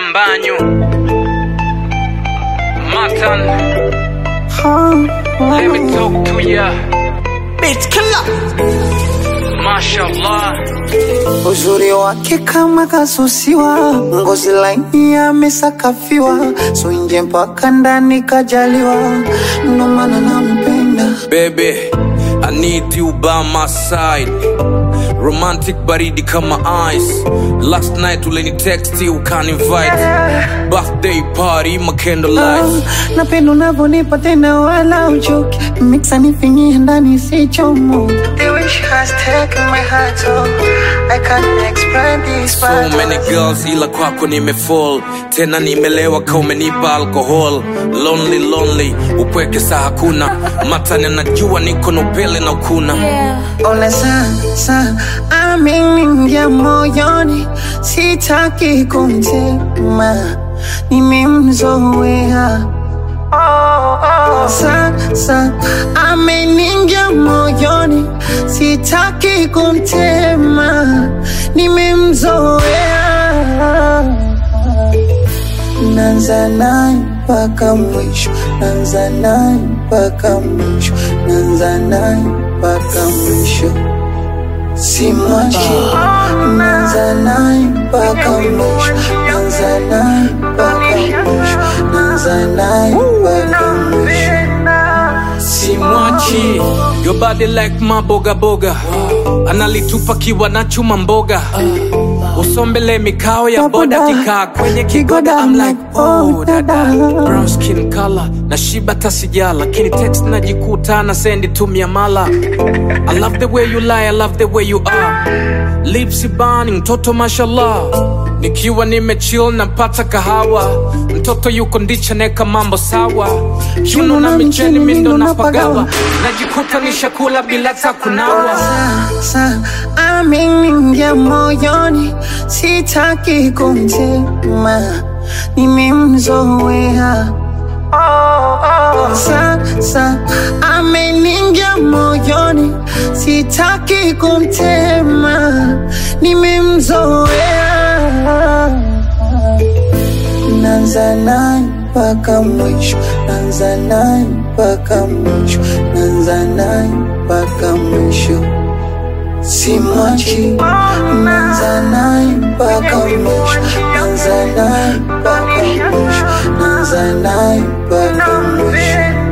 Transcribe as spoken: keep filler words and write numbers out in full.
Mbanyu Matan. Let me talk to ya. Bitch killer. Mashallah. Uzuri wake kama kasusiwa, ngozi laini amesakafiwa, so nje mpaka ndani kajaliwa, ndo maana nampenda. Baby, I need you by my side. Romantic baridi kama ice. Last night uleni text you can invite. Birthday party my candlelight. Oh, napenda unavonipa tena wala uchoki, mixa nifingie ndani sichomo. The way she has taken my heart, oh, I can't explain this. So many girls ila kwako nimefall. Tena nimelewa ka umenipa alcohol. Lonely lonely, upweke sa hakuna. Matani najua niko na upele na ukuna. Ole sa, sa, ameniingia moyoni, sitaki kumtema, nimemzoea. Sa, sa, ameniingia moyoni, sitaki kumtema, nimemzoea. Nanza naye mpaka mwisho, nanza naye mpaka mwisho, nanza naye mpaka mwisho, simwachi. Nanza naye mpaka mwisho, nanza naye mpaka mwisho, nanza naye mpaka mwisho, simwachi. Your body like maboga boga, analitupa kiwa na chuma mboga. Usombele mikao ya boda kika kwenye kigoda. I'm like oh dada. Brown skin color na shiba tasijala, lakini text najikuta na sendi tumia mala. I love the way you lie, I love the way you are. Lips burning, mtoto mashallah. Nikiwa nimechill napata kahawa, mtoto yuko ndicha neka mambo sawa. Juno na micheni mindo napagawa, najikuta nishakula bila takunawa. Sa, sa, ameniingia moyoni, sitaki kumtema, nimemzoea. Sa, sa, ameniingia moyoni, sitaki kumtema, nimemzoea. Nanza naye mpaka mwisho, nanza naye mpaka mwisho, nanza naye mpaka mwisho, simwachi. Nanza naye mpaka mwisho, nanza naye mpaka mwisho, nanza naye mpaka mwisho.